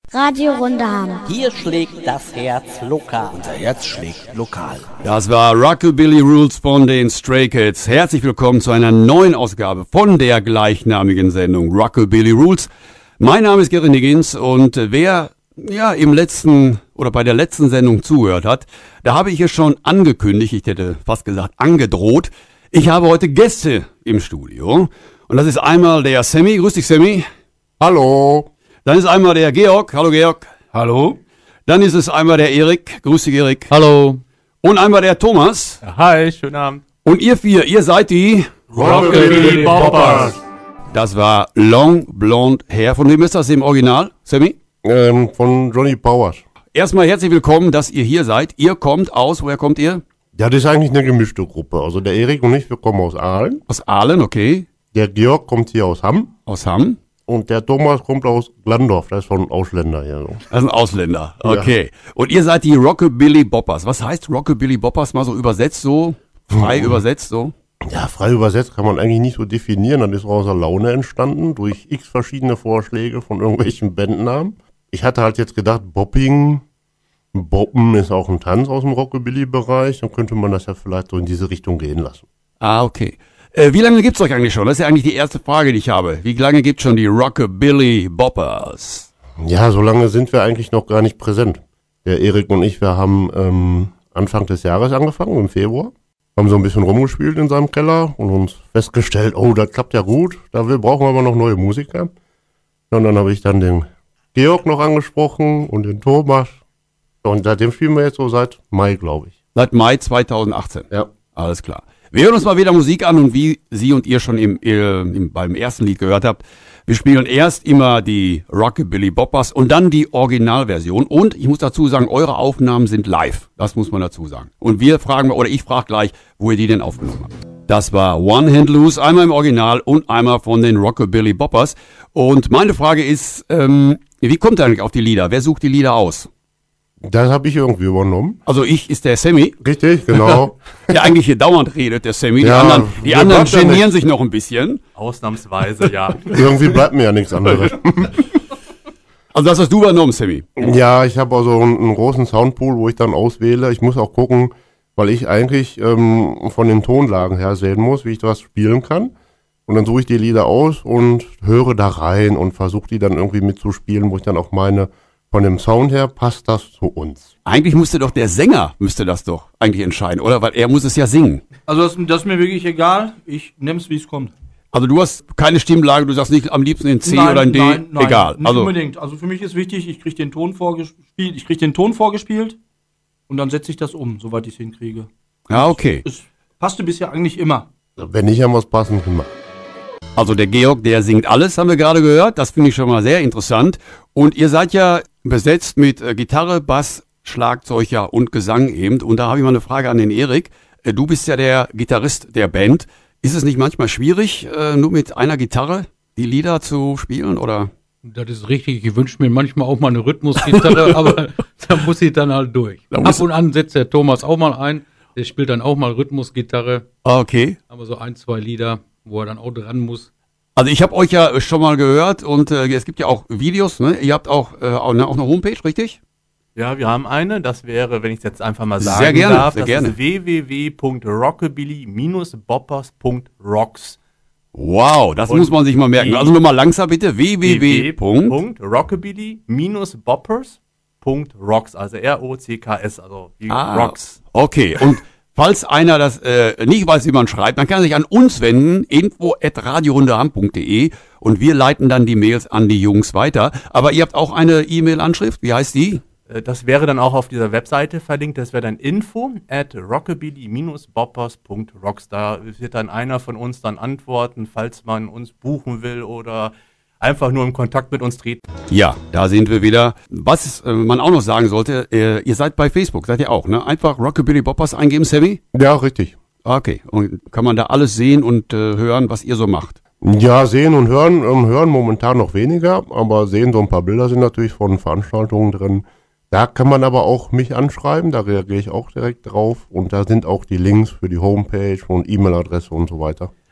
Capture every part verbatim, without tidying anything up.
Radio Runderham. Hier schlägt das Herz lokal. Unser Herz schlägt lokal. Das war Rockabilly Rules von den Stray Kids. Herzlich willkommen zu einer neuen Ausgabe von der gleichnamigen Sendung Rockabilly Rules. Mein Name ist Gary Niggins und wer ja im letzten oder bei der letzten Sendung zugehört hat, da habe ich hier schon angekündigt, ich hätte fast gesagt angedroht, ich habe heute Gäste im Studio. Und das ist einmal der Sammy. Grüß dich, Sammy. Hallo. Dann ist einmal der Georg. Hallo, Georg. Hallo. Dann ist es einmal der Erik. Grüß dich, Erik. Hallo. Und einmal der Thomas. Ja, hi, schönen Abend. Und ihr vier, ihr seid die Rockabilly Boppers. Das war Long Blonde Hair. Von wem ist das im Original, Sammy? Ähm, von Johnny Powers. Erstmal herzlich willkommen, dass ihr hier seid. Ihr kommt aus, woher kommt ihr? Ja, das ist eigentlich eine gemischte Gruppe. Also der Erik und ich, wir kommen aus Aalen. Aus Aalen, okay. Der Georg kommt hier aus Hamm. Aus Hamm. Und der Thomas kommt aus Glandorf, das ist von Ausländer hier. So. Das ist ein Ausländer, okay. Ja. Und ihr seid die Rockabilly Boppers. Was heißt Rockabilly Boppers? Mal so übersetzt so, frei mhm. übersetzt so? Ja, frei übersetzt kann man eigentlich nicht so definieren. Das ist aus der Laune entstanden, durch x verschiedene Vorschläge von irgendwelchen Bandnamen. Ich hatte halt jetzt gedacht, Bopping, Boppen ist auch ein Tanz aus dem Rockabilly-Bereich. Dann könnte man das ja vielleicht so in diese Richtung gehen lassen. Ah, okay. Äh, wie lange gibt's euch eigentlich schon? Das ist ja eigentlich die erste Frage, die ich habe. Wie lange gibt's schon die Rockabilly Boppers? Ja, so lange sind wir eigentlich noch gar nicht präsent. Der Erik und ich, wir haben ähm, Anfang des Jahres angefangen, im Februar. Haben so ein bisschen rumgespielt in seinem Keller und uns festgestellt, oh, das klappt ja gut, da wir brauchen wir aber noch neue Musiker. Und dann habe ich dann den Georg noch angesprochen und den Thomas. Und seitdem spielen wir jetzt so seit Mai, glaube ich. Seit Mai zweitausendachtzehn? Ja. Alles klar. Wir hören uns mal wieder Musik an und wie Sie und ihr schon im, im, beim ersten Lied gehört habt, wir spielen erst immer die Rockabilly Boppers und dann die Originalversion. Und ich muss dazu sagen, eure Aufnahmen sind live. Das muss man dazu sagen. Und wir fragen, oder ich frage gleich, wo ihr die denn aufgenommen habt. Das war One Hand Loose, einmal im Original und einmal von den Rockabilly Boppers. Und meine Frage ist, ähm, wie kommt ihr eigentlich auf die Lieder? Wer sucht die Lieder aus? Das habe ich irgendwie übernommen. Also ich ist der Sammy. Richtig, genau. Der eigentlich hier dauernd redet, der Sammy. Die ja, anderen, die anderen genieren sich noch ein bisschen. Ausnahmsweise, ja. Irgendwie bleibt mir ja nichts anderes. Also das hast du übernommen, Sammy. Ja, ich habe also einen, einen großen Soundpool, wo ich dann auswähle. Ich muss auch gucken, weil ich eigentlich ähm, von den Tonlagen her sehen muss, wie ich das spielen kann. Und dann suche ich die Lieder aus und höre da rein und versuche die dann irgendwie mitzuspielen, wo ich dann auch meine, von dem Sound her passt das zu uns. Eigentlich müsste doch der Sänger, müsste das doch eigentlich entscheiden, oder? Weil er muss es ja singen. Also das, das ist mir wirklich egal. Ich nehme es, wie es kommt. Also du hast keine Stimmlage, du sagst nicht am liebsten in C nein, oder in D, nein, nein, egal. Nicht also unbedingt. Also für mich ist wichtig, ich kriege den Ton vorgespielt, ich kriege den Ton vorgespielt und dann setze ich das um, soweit ich es hinkriege. Ja, okay. Es passte bisher eigentlich immer. Wenn ich ja was passend gemacht. Also der Georg, der singt alles, haben wir gerade gehört. Das finde ich schon mal sehr interessant. Und ihr seid ja besetzt mit äh, Gitarre, Bass, Schlagzeug ja, und Gesang eben. Und da habe ich mal eine Frage an den Erik. Äh, du bist ja der Gitarrist der Band. Ist es nicht manchmal schwierig, äh, nur mit einer Gitarre die Lieder zu spielen, oder? Das ist richtig. Ich wünsche mir manchmal auch mal eine Rhythmusgitarre, aber da muss ich dann halt durch. Ab und an setzt der Thomas auch mal ein. Der spielt dann auch mal Rhythmusgitarre. Okay. Aber so ein, zwei Lieder, wo er dann auch dran muss. Also ich habe euch ja schon mal gehört und äh, es gibt ja auch Videos, ne? Ihr habt auch, äh, auch, ne, auch eine Homepage, richtig? Ja, wir haben eine, das wäre, wenn ich es jetzt einfach mal sagen sehr gerne, darf, sehr das gerne. ist w w w punkt rockabilly boppers punkt rocks. Wow, das und muss man sich mal merken. Also nochmal langsam bitte, w w w punkt rockabilly boppers punkt rocks, also R O C K S, also wie ah, Rocks. Okay, und falls einer das äh, nicht weiß, wie man schreibt, dann kann er sich an uns wenden, info at radiorundeham punkt de und wir leiten dann die Mails an die Jungs weiter. Aber ihr habt auch eine E-Mail-Anschrift, wie heißt die? Das wäre dann auch auf dieser Webseite verlinkt, das wäre dann info at rockabilly boppers punkt rocks. Da wird dann einer von uns dann antworten, falls man uns buchen will oder einfach nur in Kontakt mit uns treten. Ja, da sind wir wieder. Was äh, man auch noch sagen sollte, äh, ihr seid bei Facebook, seid ihr auch, ne? Einfach Rockabilly Boppers eingeben, Sammy? Ja, richtig. Okay, und kann man da alles sehen und äh, hören, was ihr so macht? Ja, sehen und hören, ähm, hören momentan noch weniger, aber sehen, so ein paar Bilder sind natürlich von Veranstaltungen drin. Da kann man aber auch mich anschreiben, da reagiere ich auch direkt drauf und da sind auch die Links für die Homepage und E-Mail-Adresse und so weiter.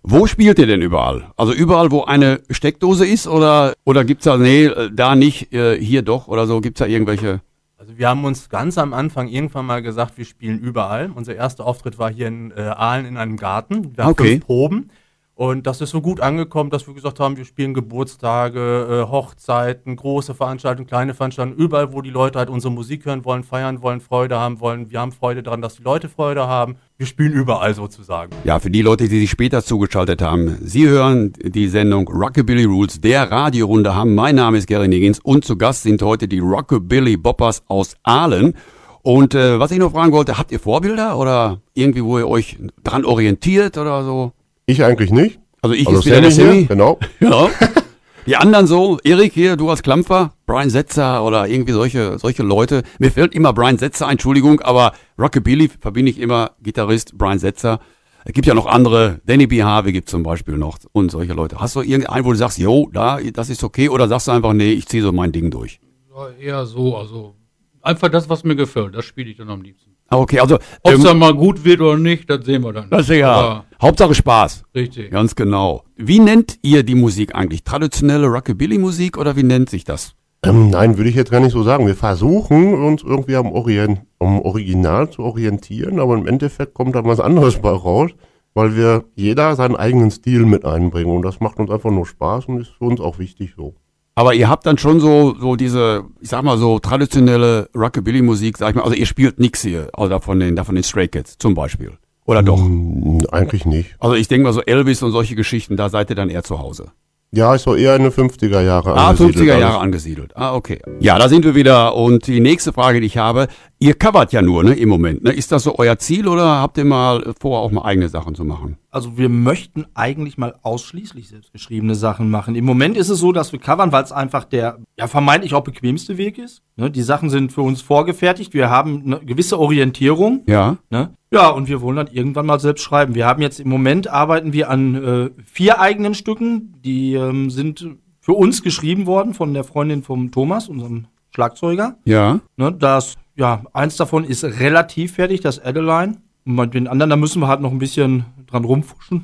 Wo spielt ihr denn überall? Also überall, wo eine Steckdose ist oder, oder gibt's da, nee, da nicht, äh, hier doch oder so, gibt's da irgendwelche? Also wir haben uns ganz am Anfang irgendwann mal gesagt, wir spielen überall. Unser erster Auftritt war hier in äh, Aalen in einem Garten. Wir haben Okay. fünf Proben. Und das ist so gut angekommen, dass wir gesagt haben, wir spielen Geburtstage, äh, Hochzeiten, große Veranstaltungen, kleine Veranstaltungen, überall, wo die Leute halt unsere Musik hören wollen, feiern wollen, Freude haben wollen. Wir haben Freude daran, dass die Leute Freude haben. Wir spielen überall sozusagen. Ja, für die Leute, die sich später zugeschaltet haben. Sie hören die Sendung Rockabilly Rules, der Radiorunde haben. Mein Name ist Gary Niggins und zu Gast sind heute die Rockabilly Boppers aus Aalen. Und äh, was ich noch fragen wollte, habt ihr Vorbilder oder irgendwie, wo ihr euch dran orientiert oder so? Ich eigentlich nicht. Also ich Also ist wieder der Sammy hier, Sammy. genau. Ja. Die anderen so, Erik hier, du als Klampfer, Brian Setzer oder irgendwie solche solche Leute. Mir fällt immer Brian Setzer, Entschuldigung, aber Rockabilly verbinde ich immer Gitarrist Brian Setzer. Es gibt ja noch andere, Danny B. Harvey gibt zum Beispiel noch und solche Leute. Hast du irgendeinen, wo du sagst, jo, da, das ist okay, oder sagst du einfach, nee, ich ziehe so mein Ding durch? Ja, eher so, also einfach das, was mir gefällt, das spiele ich dann am liebsten. Ah, okay, also Ob es ähm, dann mal gut wird oder nicht, das sehen wir dann. das ist ja Aber Hauptsache Spaß. richtig. Ganz genau. Wie nennt ihr die Musik eigentlich? Traditionelle Rockabilly-Musik oder wie nennt sich das? Ähm, nein, würde ich jetzt gar nicht so sagen. Wir versuchen uns irgendwie am, Orient, am Original zu orientieren, aber im Endeffekt kommt da was anderes bei raus, weil wir jeder seinen eigenen Stil mit einbringen und das macht uns einfach nur Spaß und ist für uns auch wichtig so. Aber ihr habt dann schon so, so diese, ich sag mal so traditionelle Rockabilly-Musik, sag ich mal, also ihr spielt nix hier, oder von den, da von den Stray Cats zum Beispiel. Oder doch? Hm, eigentlich nicht. Also ich denke mal so Elvis und solche Geschichten, da seid ihr dann eher zu Hause. Ja, ist so eher in den fünfziger Jahre Ah, angesiedelt fünfziger alles. Jahre angesiedelt. Ah, okay. Ja, da sind wir wieder. Und die nächste Frage, die ich habe, ihr covert ja nur, ne, im Moment, ne? Ist das so euer Ziel oder habt ihr mal vor, auch mal eigene Sachen zu machen? Also wir möchten eigentlich mal ausschließlich selbstgeschriebene Sachen machen. Im Moment ist es so, dass wir covern, weil es einfach der ja vermeintlich auch bequemste Weg ist. Ne, die Sachen sind für uns vorgefertigt. Wir haben eine gewisse Orientierung. Ja. Ne? Ja, und wir wollen dann irgendwann mal selbst schreiben. Wir haben jetzt im Moment arbeiten wir an äh, vier eigenen Stücken. Die ähm, sind für uns geschrieben worden von der Freundin vom Thomas, unserem Schlagzeuger. Ja. Ne, das, ja, eins davon ist relativ fertig, das Adeline. Und bei den anderen, da müssen wir halt noch ein bisschen dran rumfuschen.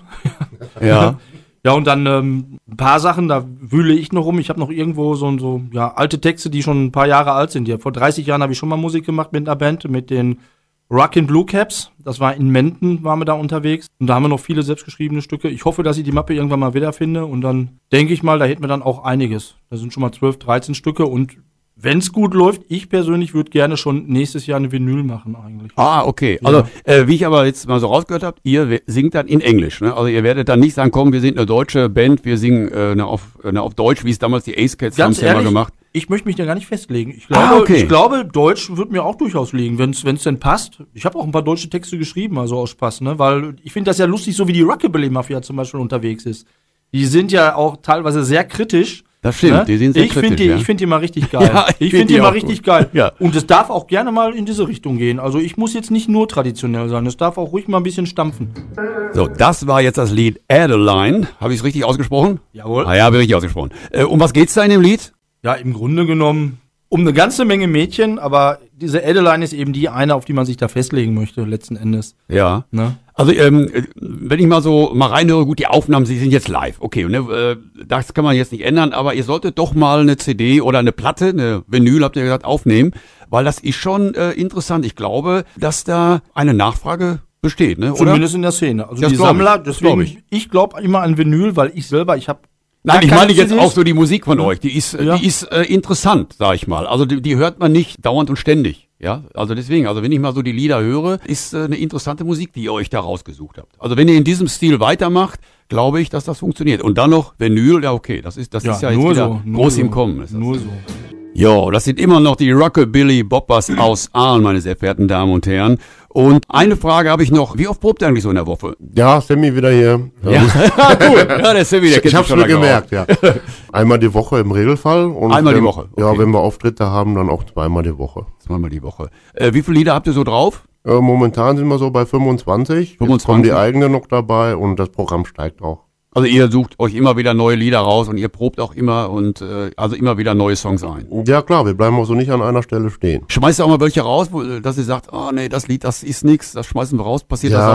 Ja. Ja, und dann ähm, ein paar Sachen, da wühle ich noch rum. Ich habe noch irgendwo so, so ja, alte Texte, die schon ein paar Jahre alt sind. Ja, vor dreißig Jahren habe ich schon mal Musik gemacht mit einer Band, mit den Rockin' Blue Caps. Das war in Menden, waren wir da unterwegs. Und da haben wir noch viele selbstgeschriebene Stücke. Ich hoffe, dass ich die Mappe irgendwann mal wiederfinde. Und dann denke ich mal, da hätten wir dann auch einiges. Da sind schon mal zwölf, dreizehn Stücke. Und wenn es gut läuft, ich persönlich würde gerne schon nächstes Jahr eine Vinyl machen eigentlich. Ah, okay. Ja. Also, äh, wie ich aber jetzt mal so rausgehört habe, ihr we- singt dann in Englisch, ne? Also ihr werdet dann nicht sagen, komm, wir sind eine deutsche Band, wir singen äh, ne, auf, äh, ne, auf Deutsch, wie es damals die Ace Cats haben Ganz ja mal ehrlich, gemacht. ich möchte mich da gar nicht festlegen. Ich glaube, Ah, okay. ich glaube Deutsch wird mir auch durchaus liegen, wenn es denn passt. Ich habe auch ein paar deutsche Texte geschrieben, also aus Spaß, ne? Weil ich finde das ja lustig, so wie die Rockabilly-Mafia zum Beispiel unterwegs ist. Die sind ja auch teilweise sehr kritisch. Das stimmt, ne? die sind sehr ich kritisch, find die, ja. Ich finde die mal richtig geil. Ja, ich ich find finde die die mal auch richtig gut. geil. Ja. Und es darf auch gerne mal in diese Richtung gehen. Also ich muss jetzt nicht nur traditionell sein, es darf auch ruhig mal ein bisschen stampfen. So, das war jetzt das Lied Adeline. Habe ich es richtig ausgesprochen? Jawohl. Ah ja, habe ich richtig ausgesprochen. Äh, um was geht's da in dem Lied? Ja, im Grunde genommen um eine ganze Menge Mädchen, aber diese Adeline ist eben die eine, auf die man sich da festlegen möchte, letzten Endes. Ja. Ne? Also, ähm, wenn ich mal so mal reinhöre, gut, die Aufnahmen, sie sind jetzt live. Okay, ne, äh, das kann man jetzt nicht ändern, aber ihr solltet doch mal eine C D oder eine Platte, eine Vinyl, habt ihr gesagt, aufnehmen, weil das ist schon äh, interessant. Ich glaube, dass da eine Nachfrage besteht, ne? Oder? Zumindest in der Szene. Also Das die glaub ich, Sammler, das glaub deswegen, ich. ich glaube immer an Vinyl, weil ich selber, ich habe Nein, ich keine meine jetzt C Ds. auch so die Musik von euch. Die ist, Ja. die ist äh, interessant, sag ich mal. Also die, die hört man nicht dauernd und ständig. Ja, also deswegen, also wenn ich mal so die Lieder höre, ist äh, eine interessante Musik, die ihr euch da rausgesucht habt. Also wenn ihr in diesem Stil weitermacht, glaube ich, dass das funktioniert. Und dann noch Vinyl, ja okay, das ist, das ist ja jetzt nur wieder so, nur groß so, im Kommen. Ist das. Nur so. Jo, das sind immer noch die Rockabilly Boppers aus Aalen, meine sehr verehrten Damen und Herren. Und eine Frage habe ich noch. Wie oft probt ihr eigentlich so in der Woche? Ja, Sammy wieder hier. Ja, cool. Ja, der Sammy, der Ich kennt hab's sich schon mir lange aus. gemerkt, ja. Einmal die Woche im Regelfall. Und Einmal die wenn, Woche, okay. Ja, wenn wir Auftritte haben, dann auch zweimal die Woche. Zweimal die Woche. Äh, wie viele Lieder habt ihr so drauf? Äh, momentan sind wir so bei fünfundzwanzig. Jetzt fünfundzwanzig. kommen die eigenen noch dabei und das Programm steigt auch. Also ihr sucht euch immer wieder neue Lieder raus und ihr probt auch immer und äh, also immer wieder neue Songs ein. Ja klar, wir bleiben auch so nicht an einer Stelle stehen. Schmeißt ihr auch mal welche raus, wo, dass ihr sagt, oh nee, das Lied, das ist nix, das schmeißen wir raus, passiert das Ja, auch?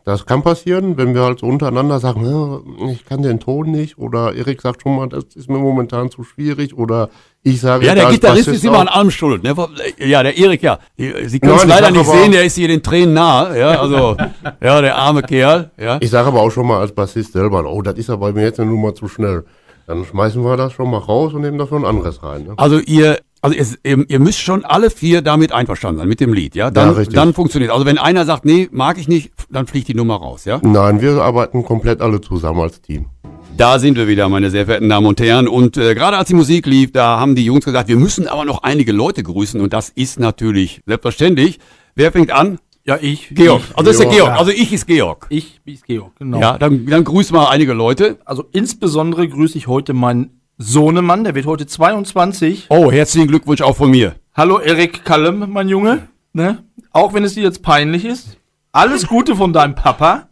Das kann passieren, wenn wir halt so untereinander sagen, ja, ich kann den Ton nicht, oder Erik sagt schon mal, das ist mir momentan zu schwierig, oder ich sage... Ja, der als Gitarrist Bassist ist immer auch, an allem schuld. Ne? Ja, der Erik, ja. Sie können es Nein, ich leider sag nicht aber- sehen, der ist hier den Tränen nahe. Ja, also, ja, der arme Kerl. Ja. Ich sage aber auch schon mal als Bassist selber, oh, das ist ja bei mir jetzt eine Nummer zu schnell. Dann schmeißen wir das schon mal raus und nehmen dafür ein anderes rein. Ne? Also ihr, also es, ihr, ihr müsst schon alle vier damit einverstanden sein, mit dem Lied, ja? Dann, Ja, richtig. dann funktioniert. Also wenn einer sagt, nee, mag ich nicht, dann fliegt die Nummer raus, ja? Nein, wir arbeiten komplett alle zusammen als Team. Da sind wir wieder, meine sehr verehrten Damen und Herren. Und äh, gerade als die Musik lief, da haben die Jungs gesagt, wir müssen aber noch einige Leute grüßen. Und das ist natürlich selbstverständlich. Wer fängt an? Ja, ich. Georg. Ich, Also ist der Georg, Georg. ja. Also ich ist Georg. Ich ist Georg, genau. Ja, dann, dann grüß mal einige Leute. Also insbesondere grüße ich heute meinen Sohnemann, der wird heute zweiundzwanzig. Oh, herzlichen Glückwunsch auch von mir. Hallo Erik Kallem, mein Junge. Ne? Auch wenn es dir jetzt peinlich ist. Alles Gute von deinem Papa.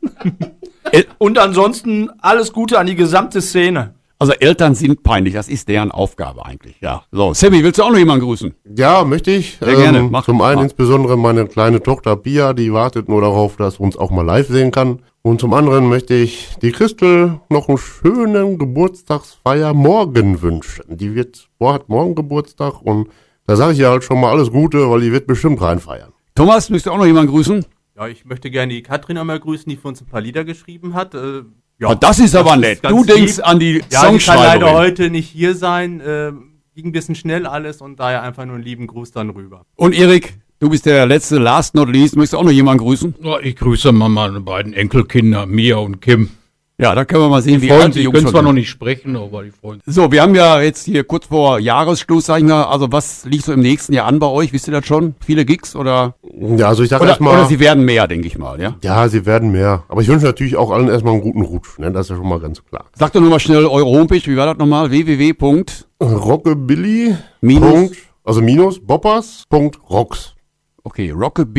Und ansonsten alles Gute an die gesamte Szene. Also Eltern sind peinlich, das ist deren Aufgabe eigentlich, ja. So, Sammy, willst du auch noch jemanden grüßen? Ja, möchte ich. Sehr gerne, mach zum das einen mal. insbesondere meine kleine Tochter Pia, die wartet nur darauf, dass uns auch mal live sehen kann. Und zum anderen möchte ich die Christel noch einen schönen Geburtstagsfeier morgen wünschen. Die wird, boah, hat morgen Geburtstag und da sage ich ihr halt schon mal alles Gute, weil die wird bestimmt reinfeiern. Thomas, möchtest du auch noch jemanden grüßen? Ja, ich möchte gerne die Katrin einmal grüßen, die für uns ein paar Lieder geschrieben hat. Äh, ja, Ja, das ist aber nett. ganz Du denkst lieb. an die Ja, die kann leider Songschreiberin. heute nicht hier sein. Äh, ging ein bisschen schnell alles und daher einfach nur einen lieben Gruß dann rüber. Und Erik, du bist der letzte, last not least. Möchtest du auch noch jemanden grüßen? Ja, ich grüße mal meine beiden Enkelkinder, Mia und Kim. Ja, da können wir mal sehen, Die wie freuen alt die sich, Jungs können schon zwar noch sind. nicht sprechen, aber die freuen sich. So, wir haben ja jetzt hier kurz vor Jahresschluss, sag ich mal, also was liegt so im nächsten Jahr an bei euch? Wisst ihr das schon? Viele Gigs oder? Ja, also ich sage Oder, erstmal, oder sie werden mehr, denke ich mal, ja? ja, sie werden mehr. Aber ich wünsche natürlich auch allen erstmal einen guten Rutsch, ne? Das ist ja schon mal ganz klar. Sagt doch nochmal schnell eure Homepage, wie war das nochmal? w w w. Rockabilly, Minus? Punkt, also minus, boppers, Punkt, rocks. Okay,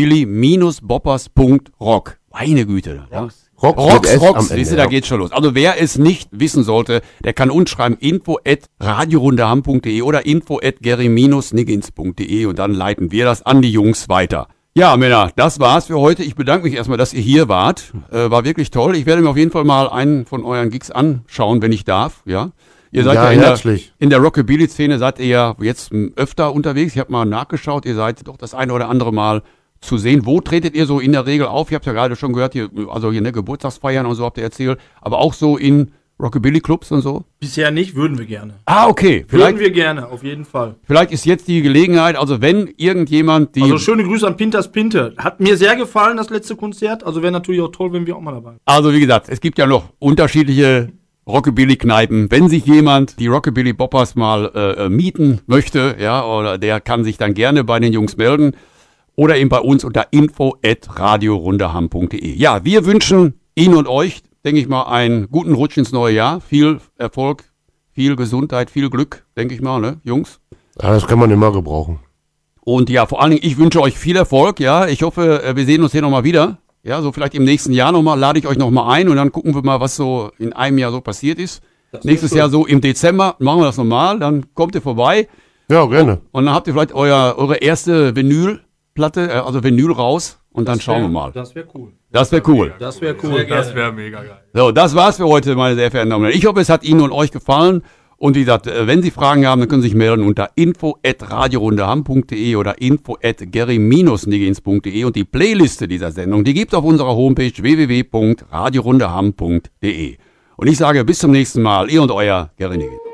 rockabilly-boppers.rock. Meine Güte. Ja. Rocks, Rocks, mit S am Rocks, Ende, siehst du, da ja. geht's schon los. Also wer es nicht wissen sollte, der kann uns schreiben info at radiorundeham punkt de oder info at gary-niggins punkt de und dann leiten wir das an die Jungs weiter. Ja, Männer, das war's für heute. Ich bedanke mich erstmal, dass ihr hier wart. Äh, war wirklich toll. Ich werde mir auf jeden Fall mal einen von euren Gigs anschauen, wenn ich darf, ja. Ihr seid ja, Ja, in, der, herzlich. in der Rockabilly-Szene seid ihr ja jetzt m, öfter unterwegs. Ich habe mal nachgeschaut, ihr seid doch das eine oder andere Mal zu sehen. Wo tretet ihr so in der Regel auf? Ihr habt ja gerade schon gehört, hier, also hier ne, Geburtstagsfeiern und so habt ihr erzählt, aber auch so in Rockabilly-Clubs und so? Bisher nicht, würden wir gerne. Ah, okay. Würden Vielleicht, wir gerne, auf jeden Fall. vielleicht ist jetzt die Gelegenheit, also wenn irgendjemand die... Also schöne Grüße an Pinters Pinte. Hat mir sehr gefallen, das letzte Konzert. Also wäre natürlich auch toll, wenn wir auch mal dabei wären. Also wie gesagt, es gibt ja noch unterschiedliche Rockabilly-Kneipen. Wenn sich jemand die Rockabilly Boppers mal äh, äh, mieten möchte, ja, oder der kann sich dann gerne bei den Jungs melden oder eben bei uns unter info at radiorundeham punkt de. Ja, wir wünschen Ihnen und euch, denke ich mal, einen guten Rutsch ins neue Jahr. Viel Erfolg, viel Gesundheit, viel Glück, denke ich mal, ne, Jungs? Ja, das kann man immer gebrauchen. Und ja, vor allen Dingen, ich wünsche euch viel Erfolg, ja. Ich hoffe, äh, wir sehen uns hier nochmal wieder. Ja, so vielleicht im nächsten Jahr nochmal, lade ich euch nochmal ein und dann gucken wir mal, was so in einem Jahr so passiert ist. Nächstes Jahr so im Dezember machen wir das nochmal, dann kommt ihr vorbei Ja, gerne. und dann habt ihr vielleicht euer, eure erste Vinylplatte, äh, also Vinyl raus und dann schauen wir mal. Das wäre cool. Das wäre cool. Das wäre cool. Das wäre mega geil. So, das war's für heute, meine sehr verehrten Damen und Herren. Ich hoffe, es hat Ihnen und euch gefallen. Und wie gesagt, äh, wenn Sie Fragen haben, dann können Sie sich melden unter info at radiorundeham punkt de oder info at gary-niggins punkt de und die Playliste dieser Sendung, die gibt es auf unserer Homepage w w w punkt radiorundeham punkt de. Und ich sage bis zum nächsten Mal, ihr und euer Gary Niggins.